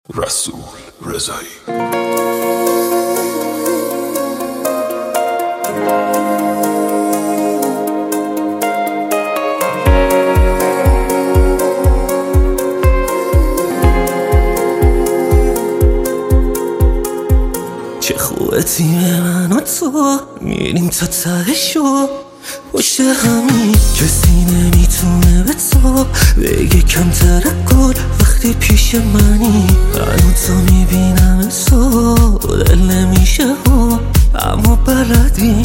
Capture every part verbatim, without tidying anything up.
رسول رضایی. چه خوبه تیم من و تو میریم تا تهشو، پشت همین کسی نمیتونه به تو بگه کمتر کن. وقتی پیش منی من تو میبینم تو دل نمیشه ها، اما بلدی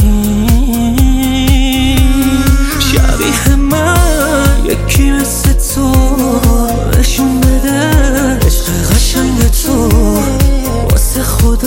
شبیه من یکی مثل تو نشون بده عشق قشنگ تو. واسه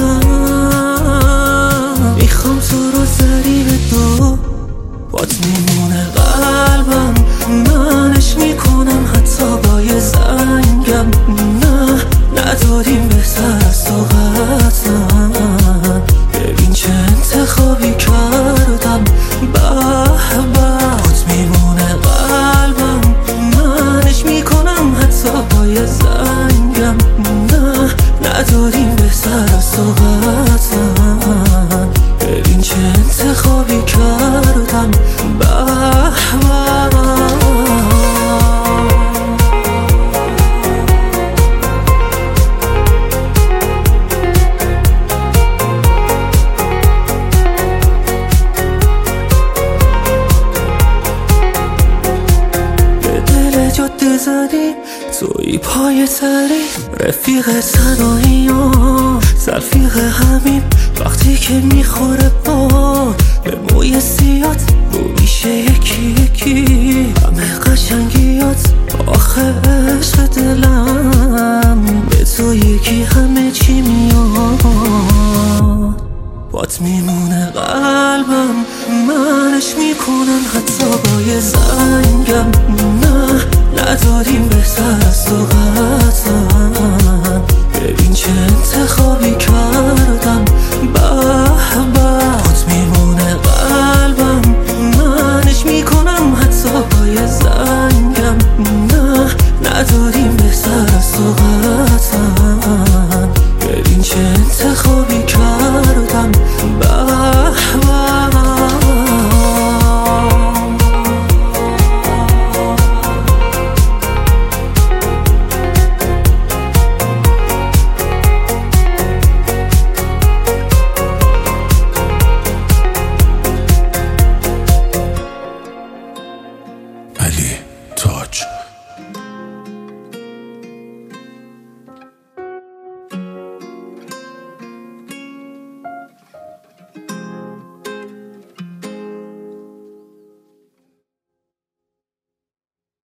خودم میخوام تو رو ضریب دو، بات میمونه قلبم، منش میکنم حتی با یه زنگم. نه نداریم بهتر از تو قطعا، ببین چه انتخابی کردم. به بات میمونه قلبم، منش میکنم حتی با یه زنگم. نه نداریم بهتر از تو قطعا، ببین چه انتخابی کردم. به جاده زدی توی پای تری، رفیق تنهایی ها تلفیق همین. وقتی که میخوره با به موی سیات رو میشه یکی یکی همه قشنگیات. آخه عشق دلم به تو یکی همه چی میاد